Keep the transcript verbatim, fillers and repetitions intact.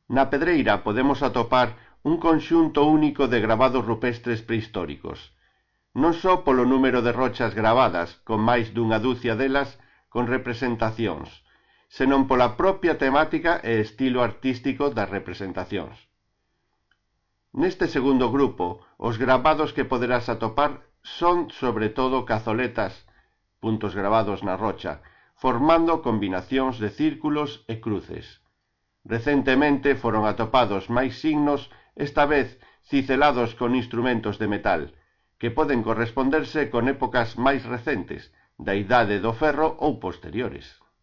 Na Pedreira podemos atopar un conxunto único de gravados rupestres prehistóricos, non só polo número de rochas gravadas, con máis dunha dúcia delas con representacións, senón pola propia temática e estilo artístico das representacións. Neste segundo grupo, os gravados que poderás atopar son sobre todo cazoletas, puntos gravados na rocha, formando combinacións de círculos e cruces. Recentemente foron atopados máis signos, esta vez cicelados con instrumentos de metal, que poden corresponderse con épocas máis recentes, da idade do ferro ou posteriores.